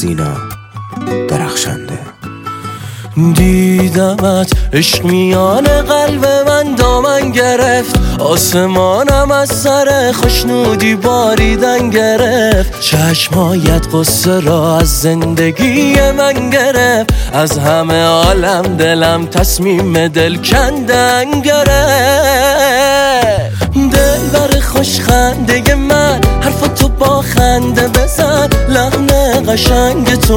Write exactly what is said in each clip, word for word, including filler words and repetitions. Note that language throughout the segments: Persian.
سینا درخشنده. دیدمت عشق میان قلب من دامن گرفت، آسمانم از سر خوشنودی باریدن گرفت. چشمایت قصه را از زندگی من گرفت، از همه عالم دلم تصمیم دل کندن گرفت. دل بر خوش خنده من حرف تو با خنده بزن، لحن قشنگ تو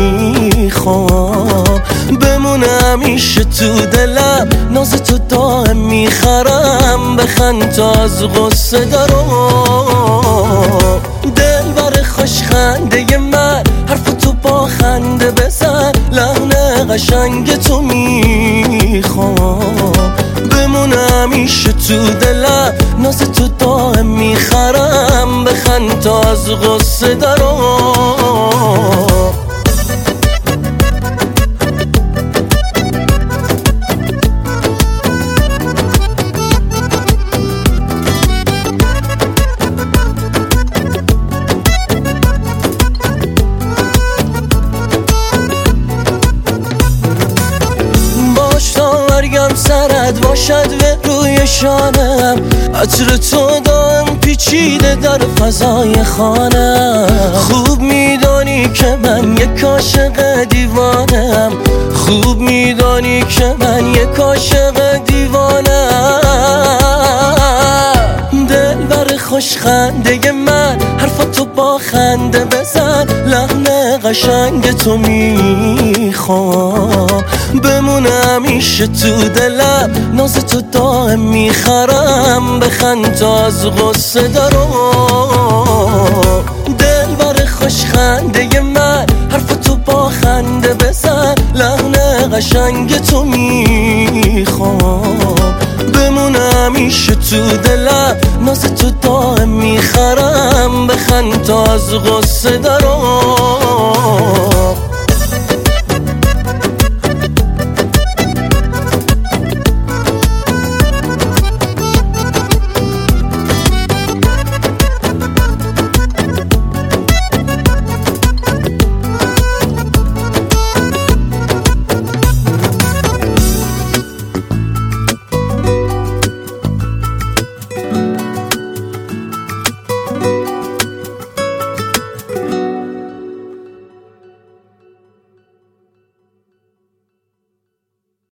میخوام بمونه همیشه تو دلم، ناز تو دائم میخرم بخند تا از غصه دارم. دل بر خوش خنده من حرف تو با خنده بزن، لحن قشنگ تو میخوام بمونه همیشه تو دلم، ناز تو دائم میخرم بخند تا از غصه دارم. مرگم سرد باشد به روی شانم، عطر تو دائم پیچیده در فضای خانم. خوب میدانی که من یک عاشق دیوانم، خوب میدانی که من یک عاشق دیوانم. دل بر خوش خنده من حرف تو با خنده بزن، لحن قشنگ تو میخوام بمونه همیشه تو دلم، ناز تو دائم میخرم بخند تا از غصه دارم. دل بر خوش خنده من حرف تو با خنده بزن، لحن قشنگ تو میخوام بمونه همیشه تو دلم، ناز تو دائم میخرم بخند تا از غصه دارم.